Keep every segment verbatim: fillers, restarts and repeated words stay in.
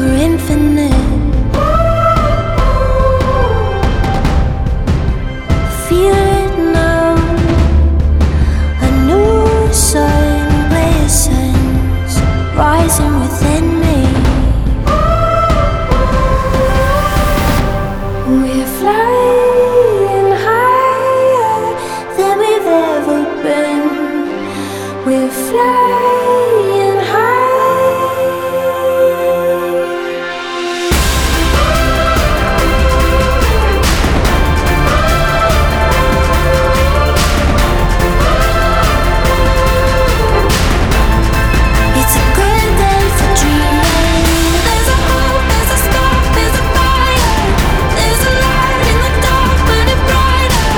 infinite. Feel it now. A new sun glistens, rising within me. We're flying higher than we've ever been. We're flying high. It's a good day for dreaming. There's a hope, there's a spark, there's a fire. There's a light in the dark, burning brighter.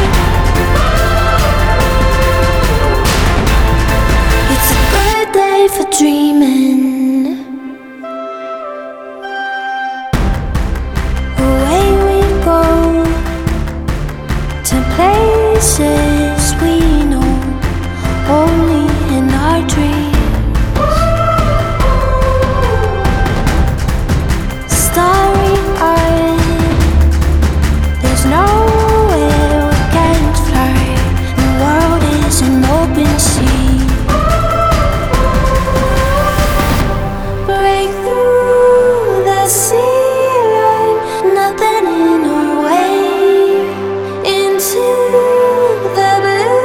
It's a good day for dreaming. Away we go to places we know only in our dreams. Starry eyed, there's nowhere we can't fly. The world is an open sea. Break through the ceiling, nothing in our way, into the blue.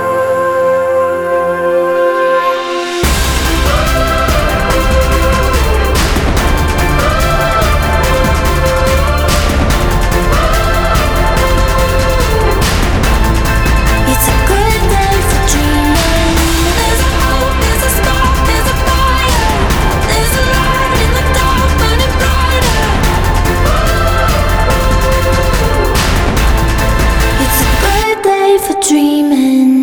It's a good day for dreaming. There's a hope, there's a spark, there's a fire. There's a light in the dark, burning brighter. It's a good day for dreaming.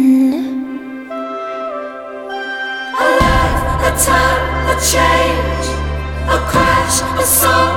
A life, a time, a change, a crash, a song.